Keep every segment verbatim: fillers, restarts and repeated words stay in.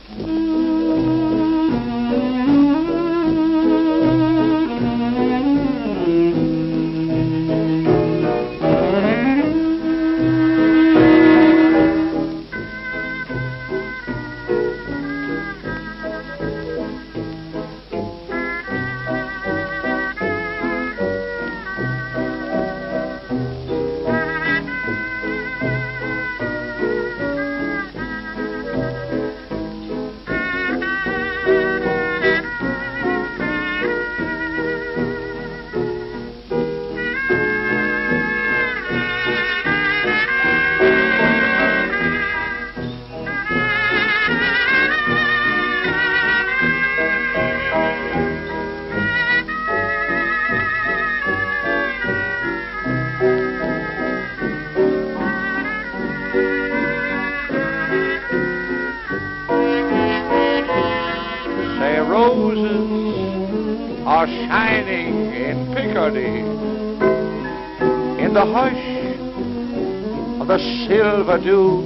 Roses are shining in Picardy, in the hush of the silver dew,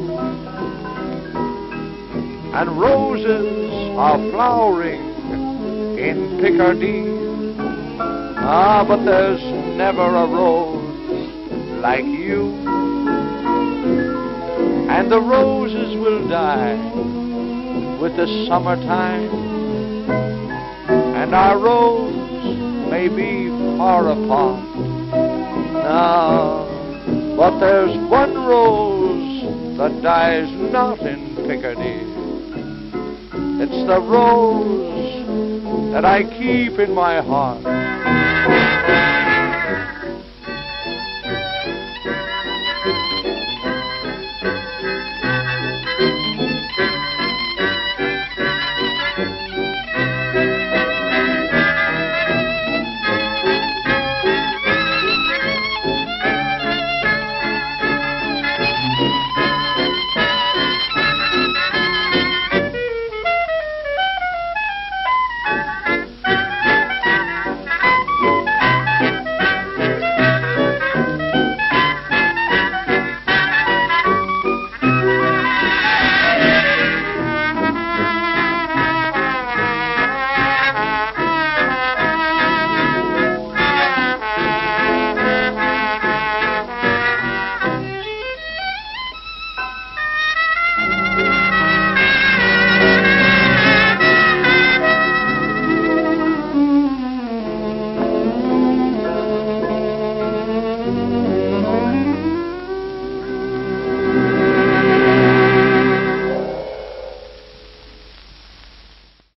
and roses are flowering in Picardy. Ah, but there's never a rose like you, and the roses will die with the summertime, and our roads may be far apart now, but there's one rose that dies not in Picardy. It's the rose that I keep in my heart,